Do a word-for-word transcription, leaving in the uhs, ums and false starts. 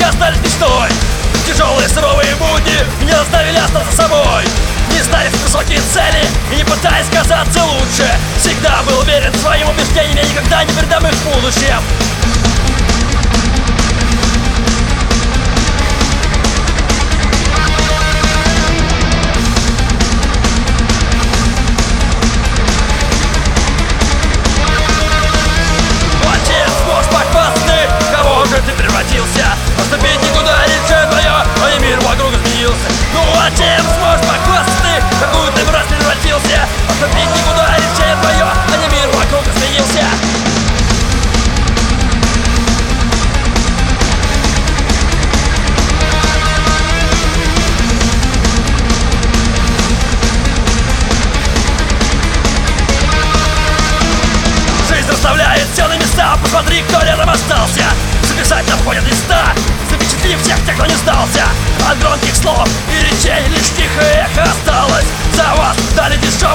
остались мечтой. Тяжелые суровые будни меня заставили остаться собой. Не ставив высокие цели и не пытаясь казаться лучше, всегда был уверен своим убеждениям, я никогда не предам их в будущем. Ты превратился, поступить никуда, решение твое, а не мир вокруг изменился. Ну а чем сможешь похвастаться ты, какую ты в раз превратился? Поступить никуда, решение твое, а не мир вокруг изменился. Жизнь расставляет все на места, посмотри, кто рядом остался. Записать на входе листа, запечатлив всех тех, кто не сдался. От громких слов и речей лишь тихое эхо осталось. За вас дали дешевый